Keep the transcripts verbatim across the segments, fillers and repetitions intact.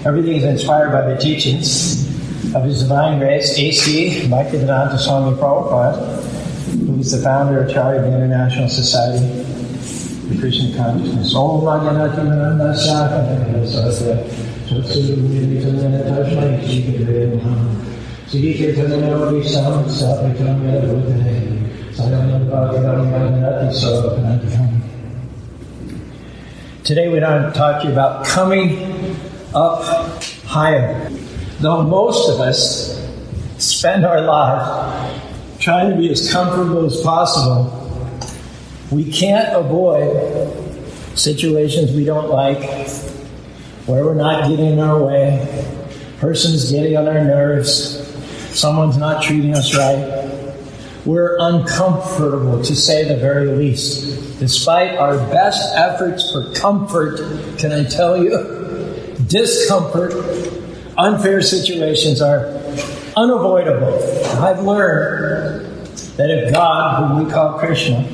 Everything is inspired by the teachings of His Divine Grace, A C Bhaktivedanta Swami Prabhupada, who is the founder of Charity International Society for Krishna Consciousness. Om Bhagavate Nanda Sakaya Sasya Satsuru Tasmai Chikare Namaha Sri Chaitanya Visham Sapaitanya Buddhaya Saranam Bhagavate Saranam. Today we're going to talk to you about coming up higher. Though most of us spend our lives trying to be as comfortable as possible, we can't avoid situations we don't like, where we're not getting in our way, person's getting on our nerves, someone's not treating us right. We're uncomfortable, to say the very least. Despite our best efforts for comfort, can I tell you, discomfort, unfair situations are unavoidable. I've learned that if God, whom we call Krishna,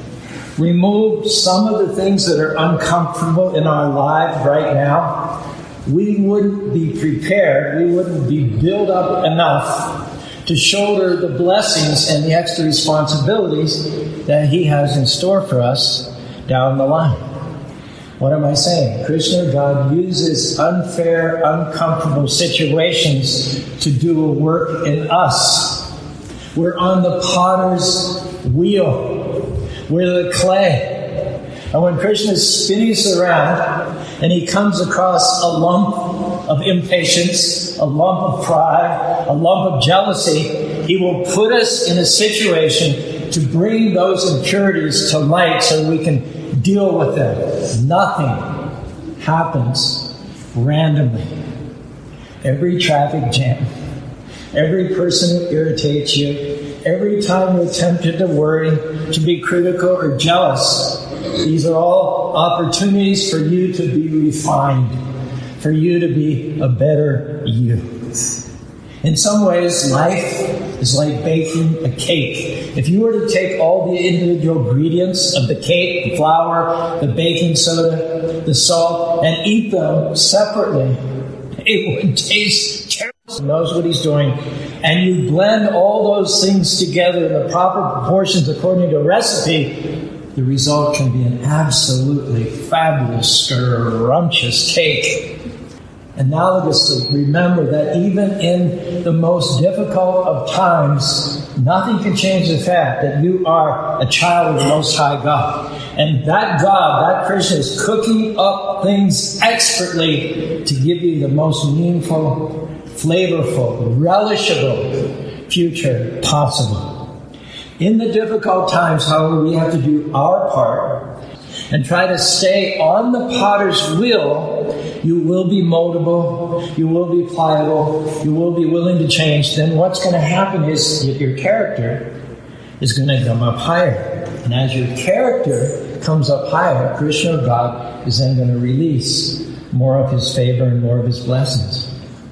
removed some of the things that are uncomfortable in our lives right now, we wouldn't be prepared, we wouldn't be built up enough to shoulder the blessings and the extra responsibilities that He has in store for us down the line. What am I saying? Krishna, God, uses unfair, uncomfortable situations to do a work in us. We're on the potter's wheel. We're the clay. And when Krishna is spinning us around and He comes across a lump of impatience, a lump of pride, a lump of jealousy, He will put us in a situation to bring those impurities to light so we can deal with them. Nothing happens randomly. Every traffic jam, every person who irritates you, every time you're tempted to worry, to be critical or jealous, these are all opportunities for you to be refined, for you to be a better you. In some ways, life is like baking a cake. If you were to take all the individual ingredients of the cake, the flour, the baking soda, the salt, and eat them separately, it would taste terrible. He knows what He's doing. And you blend all those things together in the proper proportions according to a recipe, the result can be an absolutely fabulous, scrumptious cake. Analogously, remember that even in the most difficult of times, nothing can change the fact that you are a child of the Most High God. And that God, that Krishna, is cooking up things expertly to give you the most meaningful, flavorful, relishable future possible. In the difficult times, however, we have to do our part and try to stay on the potter's wheel. You will be moldable, you will be pliable, you will be willing to change. Then what's going to happen is that your character is going to come up higher. And as your character comes up higher, Krishna, God, is then going to release more of His favor and more of His blessings.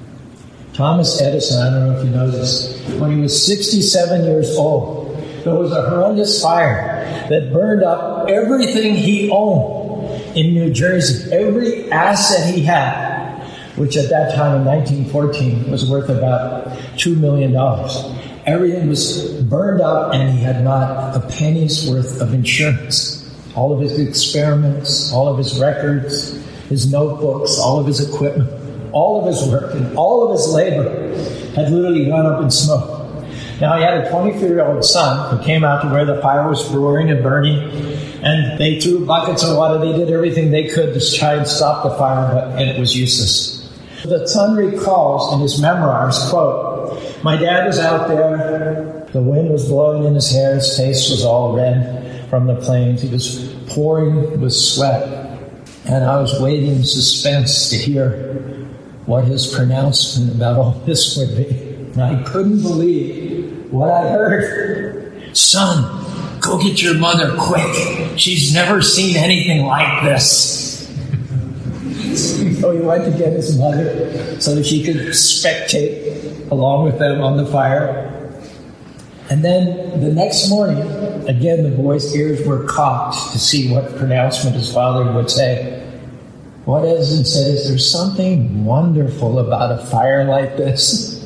Thomas Edison, I don't know if you know this, when he was sixty-seven years old, there was a horrendous fire that burned up everything he owned in New Jersey, every asset he had, which at that time in nineteen fourteen was worth about two million dollars. Everything was burned up and he had not a penny's worth of insurance. All of his experiments, all of his records, his notebooks, all of his equipment, all of his work and all of his labor had literally gone up in smoke. Now, he had a twenty-three-year-old son who came out to where the fire was roaring and burning, and they threw buckets of water. They did everything they could to try and stop the fire, but it was useless. The son recalls in his memoirs, quote, "My dad was out there. The wind was blowing in his hair. His face was all red from the flames. He was pouring with sweat. And I was waiting in suspense to hear what his pronouncement about all this would be. And I couldn't believe what I heard. Son, go get your mother quick. She's never seen anything like this." So he went to get his mother so that she could spectate along with them on the fire. And then the next morning, again, the boy's ears were cocked to see what pronouncement his father would say. What Edison said is, there's something wonderful about a fire like this.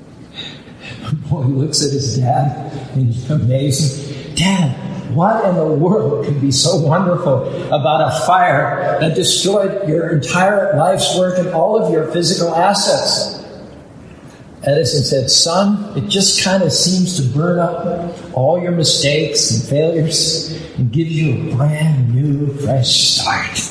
Boy, he looks at his dad and he's amazing. Dad, what in the world could be so wonderful about a fire that destroyed your entire life's work and all of your physical assets? Edison said, son, it just kind of seems to burn up all your mistakes and failures and give you a brand new, fresh start.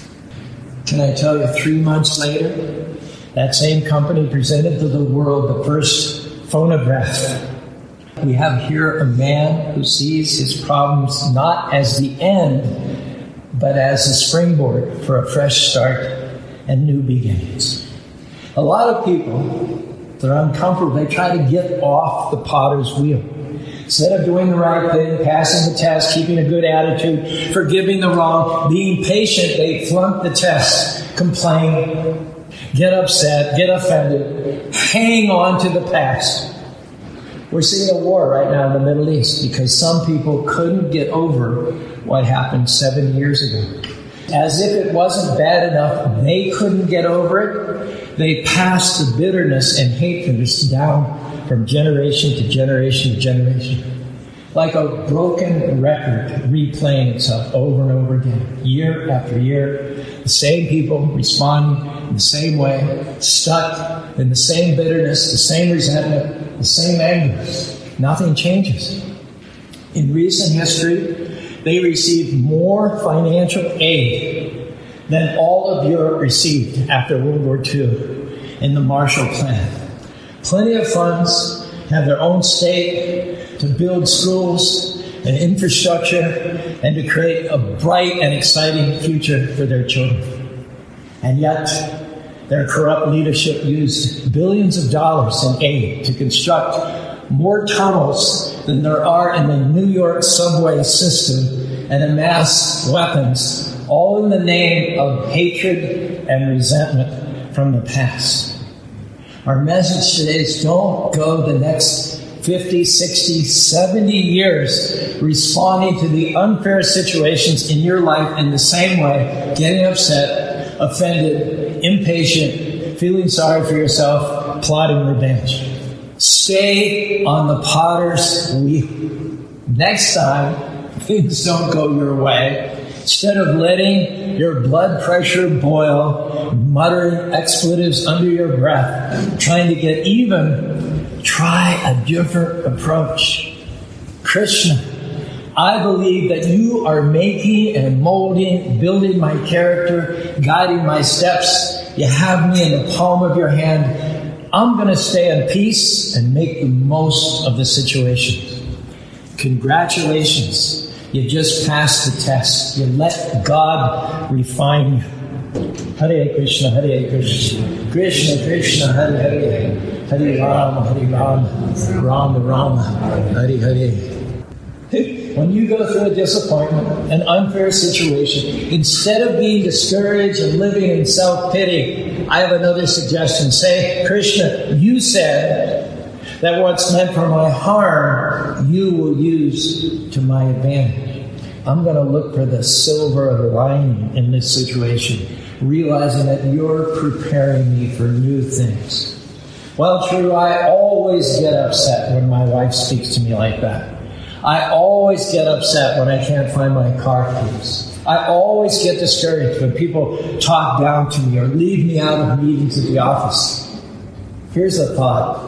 Can I tell you, three months later, that same company presented to the world the first phonograph. We have here a man who sees his problems not as the end, but as a springboard for a fresh start and new beginnings. A lot of people, they're uncomfortable. They try to get off the potter's wheel. Instead of doing the right thing, passing the test, keeping a good attitude, forgiving the wrong, being patient, they flunk the test, complain, get upset, get offended, hang on to the past. We're seeing a war right now in the Middle East because some people couldn't get over what happened seven years ago. As if it wasn't bad enough, they couldn't get over it. They passed the bitterness and hatredness down from generation to generation to generation. Like a broken record replaying itself over and over again, year after year. The same people responding in the same way, stuck in the same bitterness, the same resentment, the same anger. Nothing changes. In recent history, they received more financial aid than all of Europe received after World War Two in the Marshall Plan. Plenty of funds, have their own state to build schools and infrastructure and to create a bright and exciting future for their children. And yet, their corrupt leadership used billions of dollars in aid to construct more tunnels than there are in the New York subway system and amass weapons, all in the name of hatred and resentment from the past. Our message today is don't go the next fifty, sixty, seventy years responding to the unfair situations in your life in the same way, getting upset, offended, impatient, feeling sorry for yourself, plotting revenge. Stay on the potter's wheel. Next time, things don't go your way. Instead of letting your blood pressure boil, muttering expletives under your breath, trying to get even, try a different approach. Krishna, I believe that you are making and molding, building my character, guiding my steps. You have me in the palm of your hand. I'm going to stay in peace and make the most of the situation. Congratulations. You just passed the test. You let God refine you. Hare Krishna, Hare Krishna, Krishna Krishna, Hare Hare, Hare Rama, Hare Rama, Rama Rama, Hare Hare. When you go through a disappointment, an unfair situation, instead of being discouraged and living in self-pity, I have another suggestion. Say, Krishna, you said that what's meant for my harm, you will use to my advantage. I'm going to look for the silver lining in this situation, realizing that you're preparing me for new things. Well, true, I always get upset when my wife speaks to me like that. I always get upset when I can't find my car keys. I always get discouraged when people talk down to me or leave me out of meetings at the office. Here's a thought.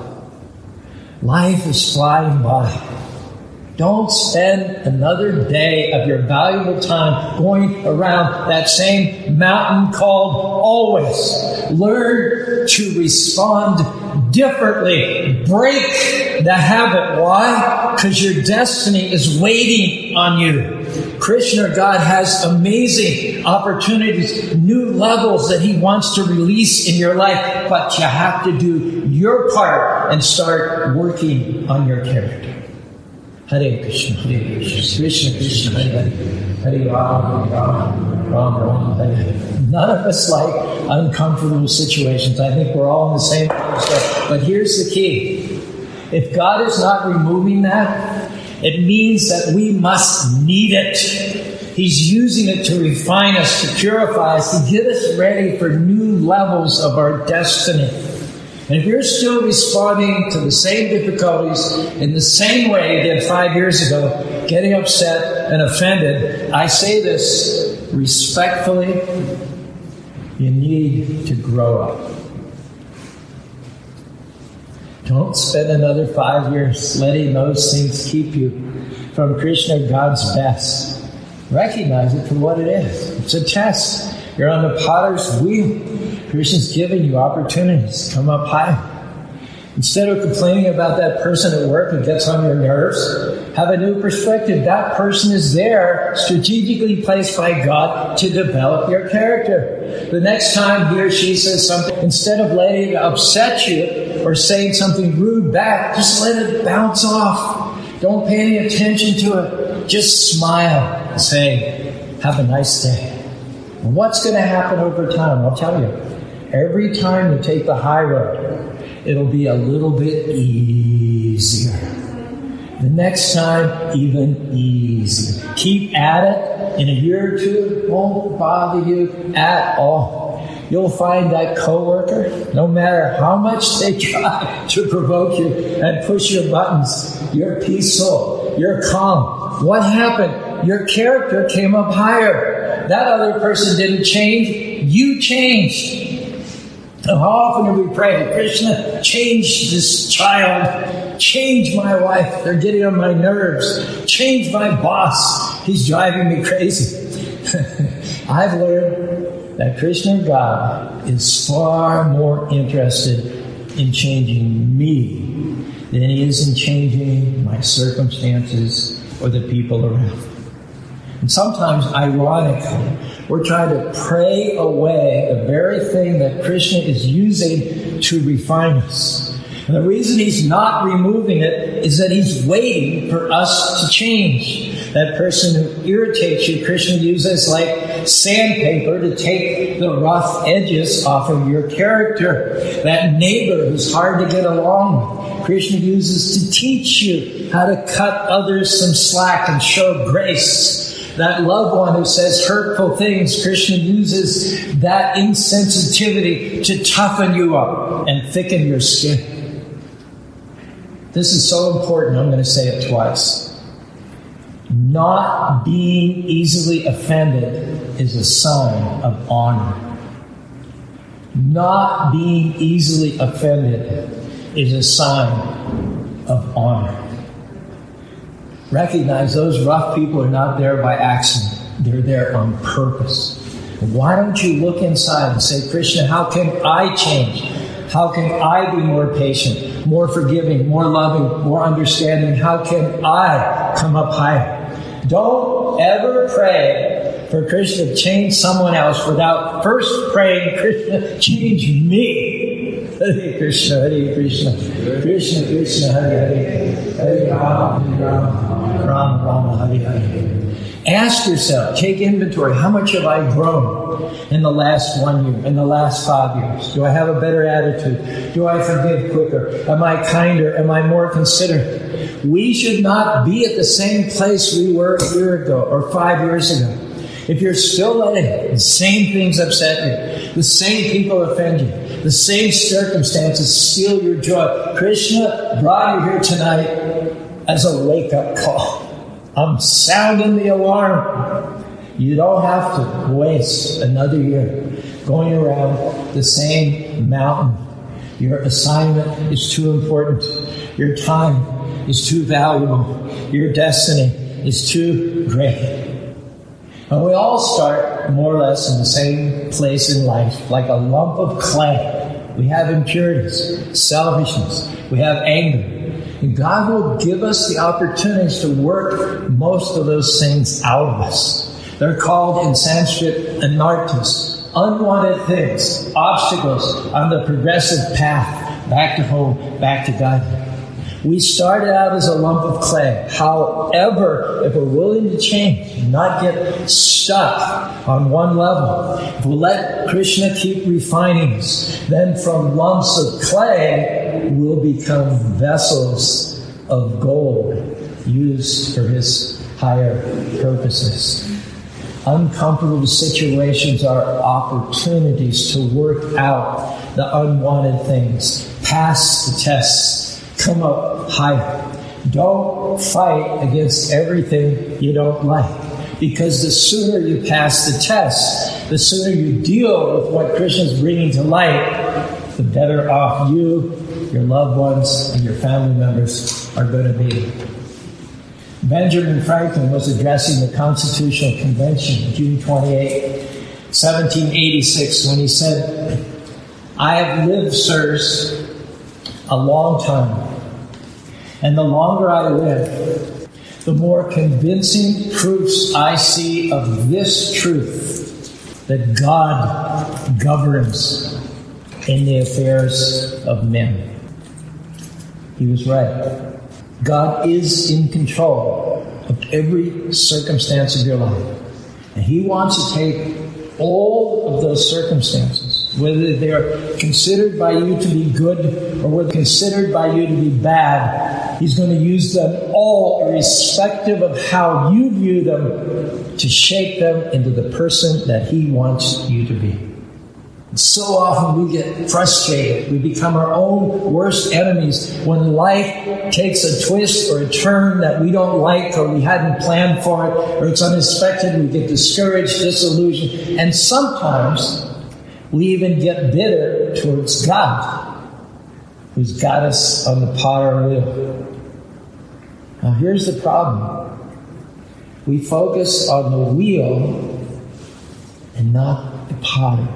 Life is flying by. Don't spend another day of your valuable time going around that same mountain called always. Learn to respond differently. Break the habit. Why? Because your destiny is waiting on you. Krishna, God, has amazing opportunities, new levels that He wants to release in your life, but you have to do your part and start working on your character. Hare Krishna, Hare Krishna, Krishna Krishna, Hare Hare, Hare Rama, Hare Rama, Rama Rama, Hare Hare. None of us like uncomfortable situations. I think we're all in the same place. But here's the key. If God is not removing that, it means that we must need it. He's using it to refine us, to purify us, to get us ready for new levels of our destiny. And if you're still responding to the same difficulties in the same way you did five years ago, getting upset and offended, I say this respectfully, you need to grow up. Don't spend another five years letting those things keep you from Krishna, God's best. Recognize it for what it is. It's a test. You're on the potter's wheel. Krishna's giving you opportunities. Come up high. Instead of complaining about that person at work who gets on your nerves, have a new perspective. That person is there, strategically placed by God to develop your character. The next time he or she says something, instead of letting it upset you or saying something rude back, just let it bounce off. Don't pay any attention to it. Just smile and say, have a nice day. And what's going to happen over time? I'll tell you. Every time you take the high road, it'll be a little bit easier. The next time, even easier. Keep at it. In a year or two, it won't bother you at all. You'll find that coworker, no matter how much they try to provoke you and push your buttons, you're peaceful, you're calm. What happened? Your character came up higher. That other person didn't change. You changed. How often do we pray, Krishna, change this child, change my wife, they're getting on my nerves, change my boss, he's driving me crazy. I've learned that Krishna, God, is far more interested in changing me than he is in changing my circumstances or the people around. And sometimes, ironically, we're trying to pray away the very thing that Krishna is using to refine us. And the reason he's not removing it is that he's waiting for us to change. That person who irritates you, Krishna uses like sandpaper to take the rough edges off of your character. That neighbor who's hard to get along with, Krishna uses to teach you how to cut others some slack and show grace. That loved one who says hurtful things, Krishna uses that insensitivity to toughen you up and thicken your skin. This is so important, I'm going to say it twice. Not being easily offended is a sign of honor. Not being easily offended is a sign of honor. Recognize those rough people are not there by accident. They're there on purpose. Why don't you look inside and say, Krishna, how can I change? How can I be more patient, more forgiving, more loving, more understanding? How can I come up higher? Don't ever pray for Krishna to change someone else without first praying, Krishna, change me. Hare Krishna, Hare Krishna, Krishna Krishna, Hare Hare, Hare Rama, Hare Rama, Rama Rama, Hare Hare. Ask yourself, take inventory. How much have I grown in the last one year, in the last five years? Do I have a better attitude? Do I forgive quicker? Am I kinder? Am I more considerate? We should not be at the same place we were a year ago or five years ago. If you're still letting the same things upset you, the same people offend you, the same circumstances steal your joy, Krishna brought you here tonight as a wake-up call. I'm sounding the alarm. You don't have to waste another year going around the same mountain. Your assignment is too important. Your time is too valuable. Your destiny is too great. And we all start more or less in the same place in life, like a lump of clay. We have impurities, selfishness, we have anger. And God will give us the opportunities to work most of those things out of us. They're called in Sanskrit anarthas, unwanted things, obstacles on the progressive path back to home, back to God. We started out as a lump of clay. However, if we're willing to change, not get stuck on one level, if we let Krishna keep refining us, then from lumps of clay, we'll become vessels of gold used for his higher purposes. Uncomfortable situations are opportunities to work out the unwanted things. Pass the tests. Come up higher. Don't fight against everything you don't like. Because the sooner you pass the test, the sooner you deal with what Krishna's bringing to light, the better off you, your loved ones, and your family members are going to be. Benjamin Franklin was addressing the Constitutional Convention June twenty-eighth, seventeen eighty-six, when he said, "I have lived, sirs, a long time, and the longer I live, the more convincing proofs I see of this truth, that God governs in the affairs of men." He was right. God is in control of every circumstance of your life. And He wants to take all of those circumstances, whether they're considered by you to be good or whether considered by you to be bad, He's going to use them all, irrespective of how you view them, to shape them into the person that He wants you to be. So often we get frustrated. We become our own worst enemies when life takes a twist or a turn that we don't like, or we hadn't planned for it, or it's unexpected. We get discouraged, disillusioned, and sometimes we even get bitter towards God, who's got us on the potter wheel. Now here's the problem. We focus on the wheel and not the potter.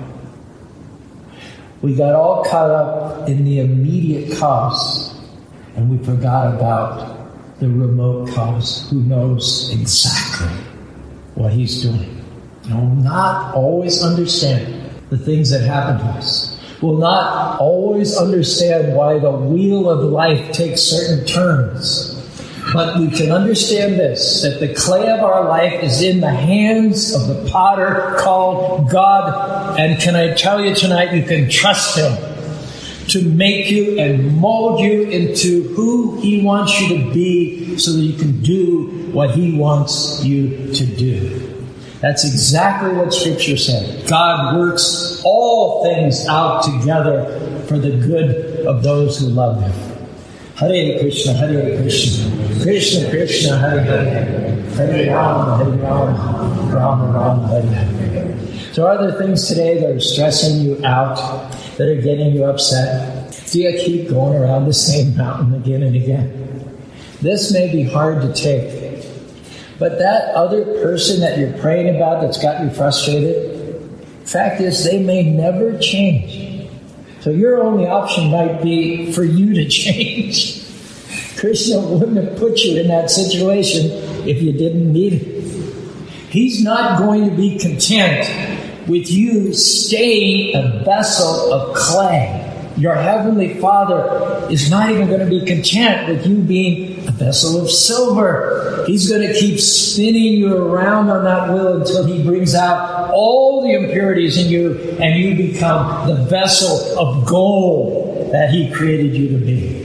We got all caught up in the immediate cause, and we forgot about the remote cause, who knows exactly what He's doing. And will not always understand the things that happen to us. Will not always understand why the wheel of life takes certain turns. But we can understand this, that the clay of our life is in the hands of the potter called God. And can I tell you tonight, you can trust Him to make you and mold you into who He wants you to be so that you can do what He wants you to do. That's exactly what Scripture said. God works all things out together for the good of those who love Him. Hare Krishna, Hare Krishna, Krishna Krishna, Hare Hare, Hare Rama, Hare Rama, Rama Rama, Hare Hare. So are there things today that are stressing you out, that are getting you upset? Do you keep going around the same mountain again and again? This may be hard to take, but that other person that you're praying about that's got you frustrated, fact is they may never change. So your only option might be for you to change. Krishna wouldn't have put you in that situation if you didn't need it. He's not going to be content with you staying a vessel of clay. Your Heavenly Father is not even going to be content with you being a vessel of silver. He's going to keep spinning you around on that wheel until He brings out all the impurities in you and you become the vessel of gold that He created you to be.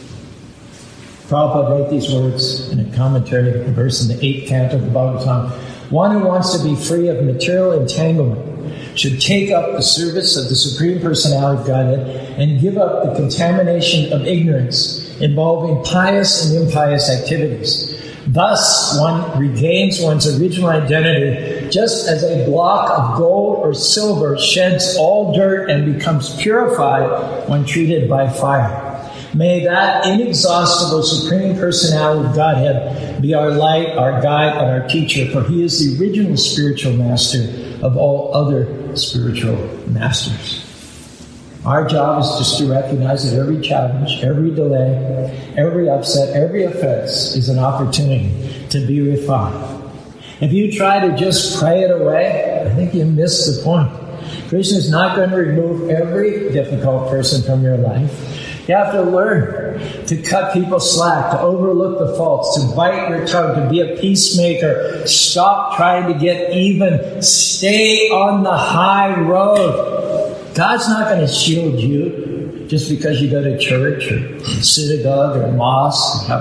Prabhupada wrote these words in a commentary, a verse in the eighth canto of the Bhagavatam. One who wants to be free of material entanglement should take up the service of the Supreme Personality of Godhead and give up the contamination of ignorance involving pious and impious activities. Thus, one regains one's original identity, just as a block of gold or silver sheds all dirt and becomes purified when treated by fire. May that inexhaustible Supreme Personality of Godhead be our light, our guide, and our teacher, for He is the original spiritual master of all other spiritual masters. Our job is just to recognize that every challenge, every delay, every upset, every offense is an opportunity to be refined. If you try to just pray it away, I think you miss the point. Krishna is not going to remove every difficult person from your life. You have to learn to cut people slack, to overlook the faults, to bite your tongue, to be a peacemaker. Stop trying to get even. Stay on the high road. God's not going to shield you just because you go to church or synagogue or mosque and have a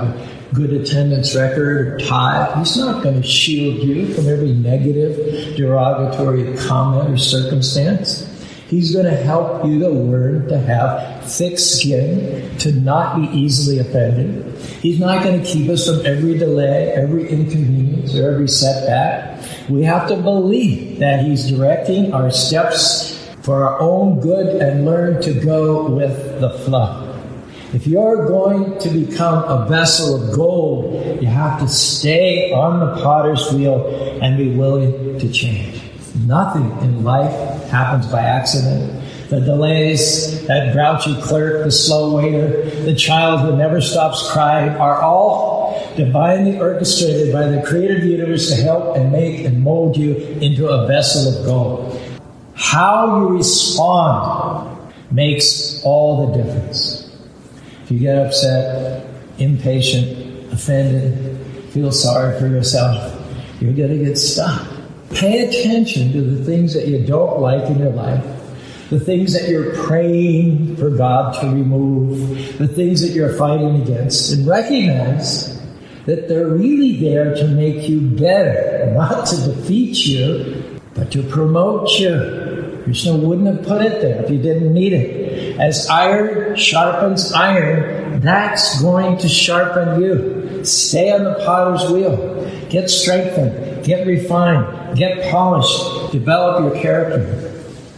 good attendance record or tithe. He's not going to shield you from every negative, derogatory comment or circumstance. He's going to help you to learn to have thick skin, to not be easily offended. He's not going to keep us from every delay, every inconvenience, or every setback. We have to believe that He's directing our steps for our own good and learn to go with the flow. If you're going to become a vessel of gold, you have to stay on the potter's wheel and be willing to change. Nothing in life happens by accident. The delays, that grouchy clerk, the slow waiter, the child who never stops crying are all divinely orchestrated by the creator of the universe to help and make and mold you into a vessel of gold. How you respond makes all the difference. If you get upset, impatient, offended, feel sorry for yourself, you're going to get stuck. Pay attention to the things that you don't like in your life, the things that you're praying for God to remove, the things that you're fighting against, and recognize that they're really there to make you better, not to defeat you, but to promote you. Krishna wouldn't have put it there if you didn't need it. As iron sharpens iron, that's going to sharpen you. Stay on the potter's wheel. Get strengthened. Get refined. Get polished. Develop your character.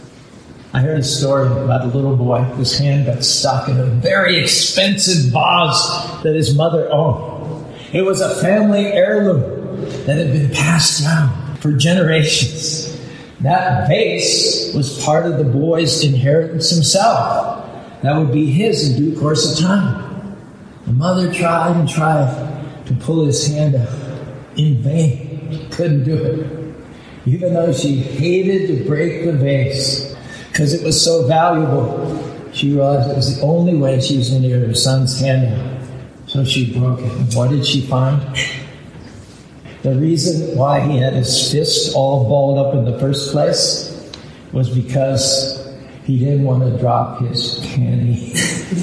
I heard a story about a little boy whose hand got stuck in a very expensive vase that his mother owned. It was a family heirloom that had been passed down for generations. That vase was part of the boy's inheritance himself. That would be his in due course of time. The mother tried and tried to pull his hand out. In vain. Couldn't do it. Even though she hated to break the vase because it was so valuable, she realized it was the only way she was going to get her son's hand out. So she broke it. And what did she find? The reason why he had his fist all balled up in the first place was because he didn't want to drop his penny.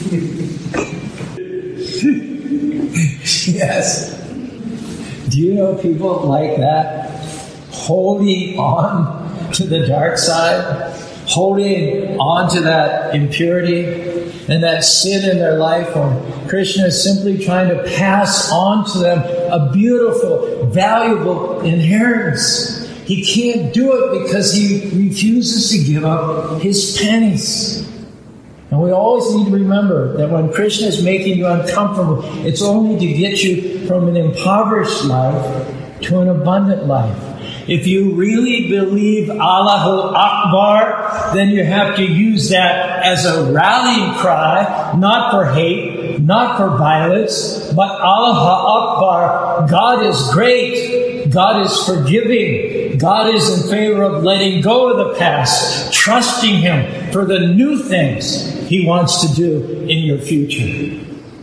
Yes. Do you know people like that? Holding on to the dark side, holding on to that impurity and that sin in their life, when Krishna is simply trying to pass on to them a beautiful, valuable inheritance. He can't do it because he refuses to give up his pennies. And we always need to remember that when Krishna is making you uncomfortable, it's only to get you from an impoverished life to an abundant life. If you really believe Allahu Akbar, then you have to use that as a rallying cry, not for hate, not for violence, but Allahu Akbar. God is great. God is forgiving. God is in favor of letting go of the past, trusting Him for the new things He wants to do in your future.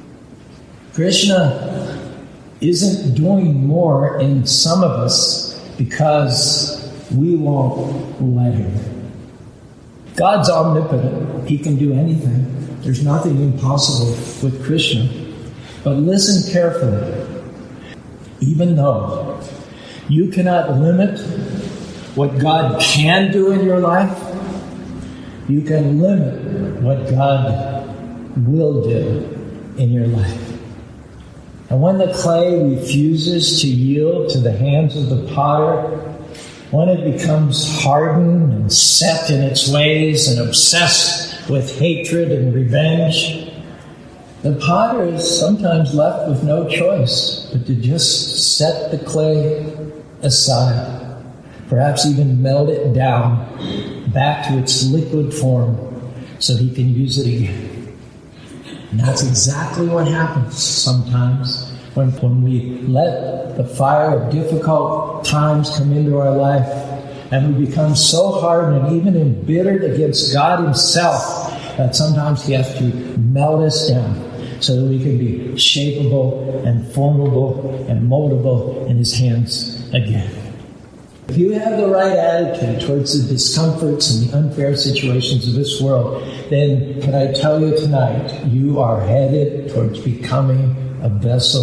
Krishna isn't doing more in some of us because we won't let Him. God's omnipotent. He can do anything. There's nothing impossible with Krishna. But listen carefully. Even though you cannot limit what God can do in your life, you can limit what God will do in your life. And when the clay refuses to yield to the hands of the potter, when it becomes hardened and set in its ways and obsessed with hatred and revenge, the potter is sometimes left with no choice but to just set the clay aside, perhaps even melt it down back to its liquid form so he can use it again. And that's exactly what happens sometimes when, when we let the fire of difficult times come into our life and we become so hardened and even embittered against God Himself that sometimes He has to melt us down so that we can be shapeable and formable and moldable in His hands again. If you have the right attitude towards the discomforts and the unfair situations of this world, then can I tell you tonight, you are headed towards becoming a vessel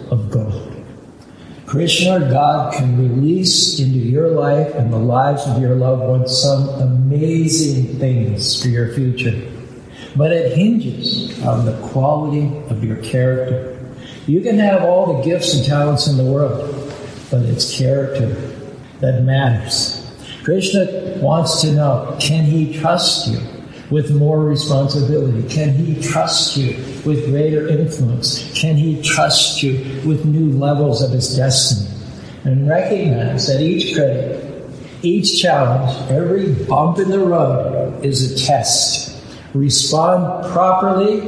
of gold. Krishna, God, can release into your life and the lives of your loved ones some amazing things for your future. But it hinges on the quality of your character. You can have all the gifts and talents in the world, but it's character that matters. Krishna wants to know, can he trust you with more responsibility? Can he trust you with greater influence? Can he trust you with new levels of his destiny? And recognize that each critic, each challenge, every bump in the road is a test. Respond properly,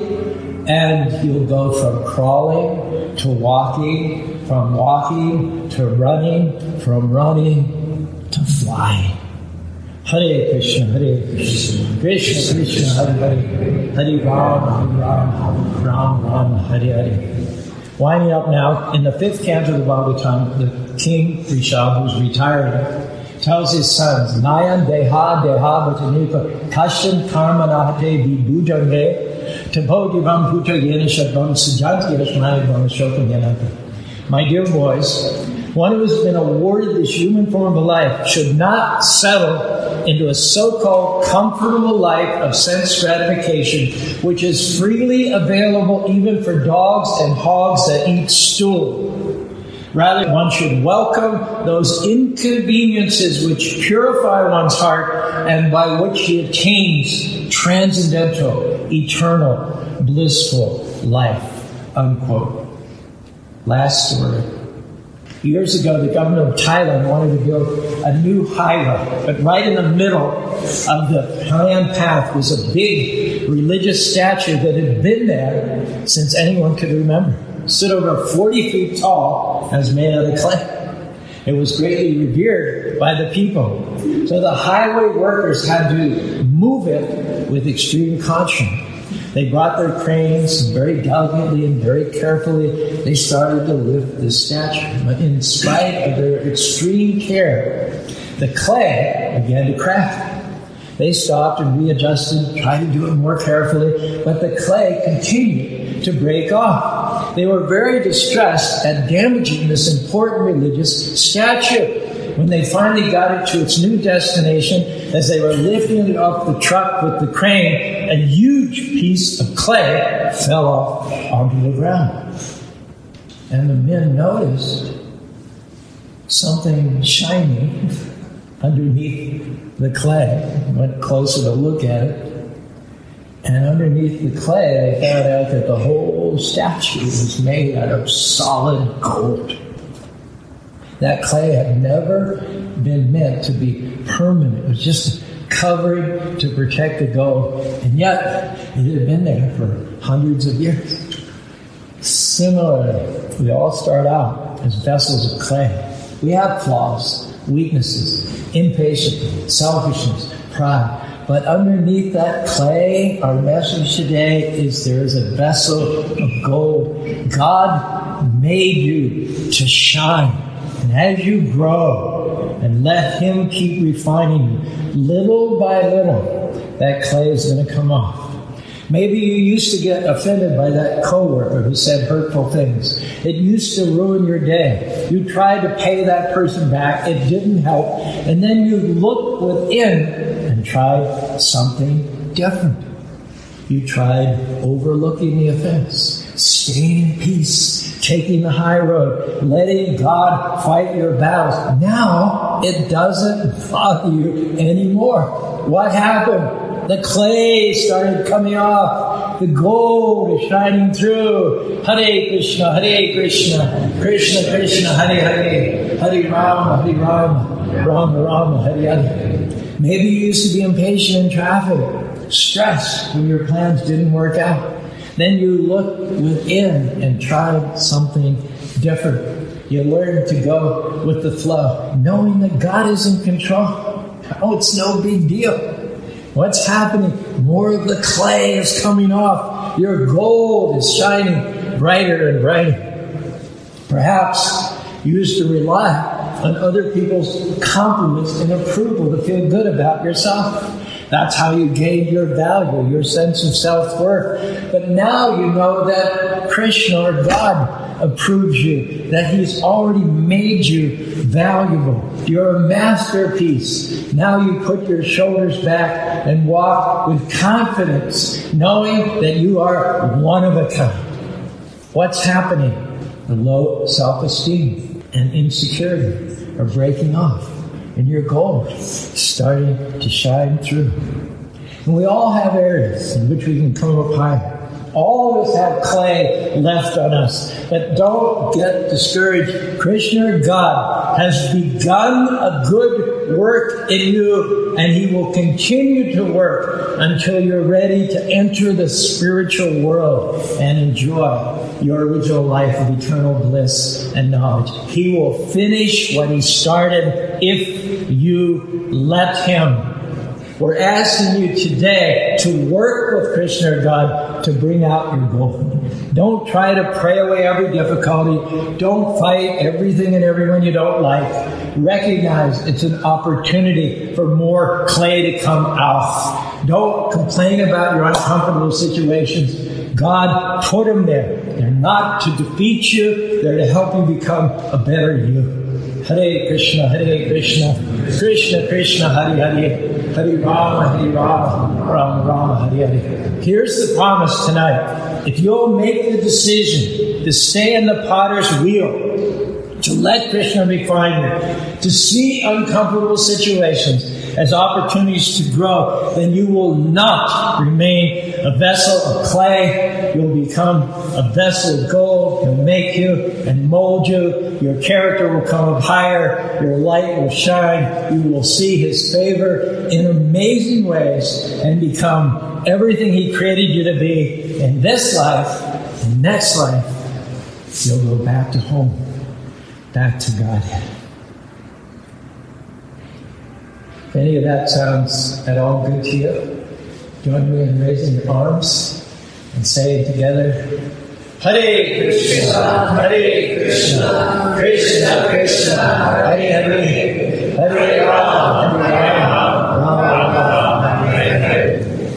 and you'll go from crawling to walking, from walking to running, from running to flying. Hare Krishna, Hare Krishna, Krishna Krishna, Hare Hare, Hare Ram, Hare Ram, Ram Ram, Hare Hare. Winding up now, in the fifth canto of the Bhagavatam, the king, Rishabh, who's retiring, tells his sons, Nayan deha deha bhatanika kashan karma nahate vibhujange tapodivam putra yena shabam sujanti yasmai bhamashoka yanata. My dear boys, one who has been awarded this human form of life should not settle into a so-called comfortable life of sense gratification, which is freely available even for dogs and hogs that eat stool. Rather, one should welcome those inconveniences which purify one's heart and by which he attains transcendental, eternal, blissful life. Unquote. Last story. Years ago, the government of Thailand wanted to build a new highway, but right in the middle of the planned path was a big religious statue that had been there since anyone could remember. It stood over forty feet tall and was made out of clay. It was greatly revered by the people. So the highway workers had to move it with extreme caution. They brought their cranes and very delicately and very carefully they started to lift the statue. But in spite of their extreme care, the clay began to crack. They stopped and readjusted, tried to do it more carefully, but the clay continued to break off. They were very distressed at damaging this important religious statue. When they finally got it to its new destination, as they were lifting it off the truck with the crane, a huge piece of clay fell off onto the ground. And the men noticed something shiny underneath the clay. Went closer to look at it. And underneath the clay, they found out that the whole statue was made out of solid gold. That clay had never been meant to be permanent. It was just covering to protect the gold. And yet, it had been there for hundreds of years. Similarly, we all start out as vessels of clay. We have flaws, weaknesses, impatience, selfishness, pride. But underneath that clay, our message today is there is a vessel of gold. God made you to shine. And as you grow and let Him keep refining you, little by little, that clay is going to come off. Maybe you used to get offended by that coworker who said hurtful things. It used to ruin your day. You tried to pay that person back. It didn't help. And then you looked within and tried something different. You tried overlooking the offense, staying in peace, taking the high road, letting God fight your battles. Now it doesn't bother you anymore. What happened? The clay started coming off. The gold is shining through. Hare Krishna, Hare Krishna, Krishna Krishna, Hare Hare, Hare Rama, Hare Rama, Rama Rama, Hare Hare. Maybe you used to be impatient in traffic, stressed when your plans didn't work out. Then you looked within and tried something different. You learned to go with the flow, knowing that God is in control. Oh, it's no big deal. What's happening? More of the clay is coming off. Your gold is shining brighter and brighter. Perhaps you used to rely on other people's compliments and approval to feel good about yourself. That's how you gained your value, your sense of self-worth. But now you know that Krishna, or God, approves you, that He's already made you valuable. You're a masterpiece. Now you put your shoulders back and walk with confidence, knowing that you are one of a kind. What's happening? The low self-esteem and insecurity are breaking off, and your gold is starting to shine through. And we all have areas in which we can come up higher. All of us have clay left on us, but don't get discouraged. Krishna, God, has begun a good work in you, and He will continue to work until you're ready to enter the spiritual world and enjoy your original life of eternal bliss and knowledge. He will finish what He started if you let Him. We're asking you today to work with Krishna, God, to bring out your gold. Don't try to pray away every difficulty. Don't fight everything and everyone you don't like. Recognize it's an opportunity for more clay to come out. Don't complain about your uncomfortable situations. God put them there. They're not to defeat you. They're to help you become a better you. Hare Krishna, Hare Krishna, Krishna Krishna, Hare Hare, Hare Rama, Hare Rama, Rama Rama, Hare Hare. Here's the promise tonight. If you'll make the decision to stay in the potter's wheel, to let Krishna refine you, to see uncomfortable situations as opportunities to grow, then you will not remain a vessel of clay. You'll become a vessel of gold. He'll make you and mold you. Your character will come up higher. Your light will shine. You will see His favor in amazing ways and become everything He created you to be in this life. And next life, you'll go back to home, back to Godhead. If any of that sounds at all good to you, join me in raising your arms and saying together, Hare Krishna, Hare Krishna, Krishna Krishna, Hare Hare, Hare Rama, Hare